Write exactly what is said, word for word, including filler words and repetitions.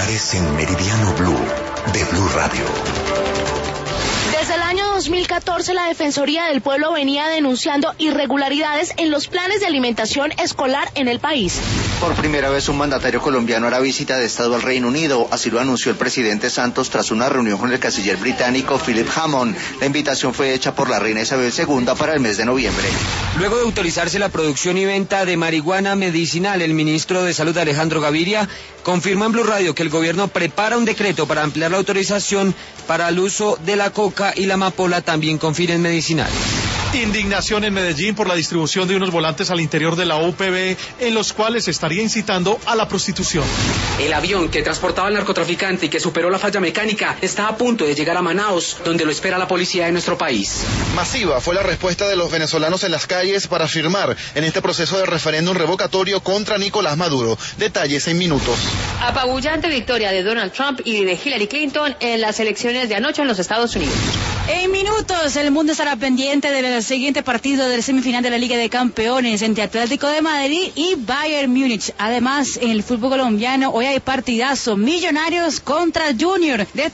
titulares en Meridiano Blue de Blue Radio. Desde el año dos mil catorce, la Defensoría del Pueblo venía denunciando irregularidades en los planes de alimentación escolar en el país. Por primera vez un mandatario colombiano hará visita de Estado al Reino Unido, así lo anunció el presidente Santos tras una reunión con el canciller británico Philip Hammond. La invitación fue hecha por la reina Isabel segunda para el mes de noviembre. Luego de autorizarse la producción y venta de marihuana medicinal, el ministro de Salud Alejandro Gaviria confirmó en Blue Radio que el gobierno prepara un decreto para ampliar la autorización para el uso de la coca y la amapola también con fines medicinales. Indignación en Medellín por la distribución de unos volantes al interior de la U P B en los cuales se estaría incitando a la prostitución. El avión que transportaba al narcotraficante y que superó la falla mecánica está a punto de llegar a Manaos, donde lo espera la policía de nuestro país. Masiva fue la respuesta de los venezolanos en las calles para firmar en este proceso de referéndum revocatorio contra Nicolás Maduro. Detalles en minutos. Apabullante victoria de Donald Trump y de Hillary Clinton en las elecciones de anoche en los Estados Unidos. En minutos, el mundo estará pendiente del siguiente partido del semifinal de la Liga de Campeones entre Atlético de Madrid y Bayern Múnich. Además, en el fútbol colombiano, hoy hay partidazo, Millonarios contra Junior. De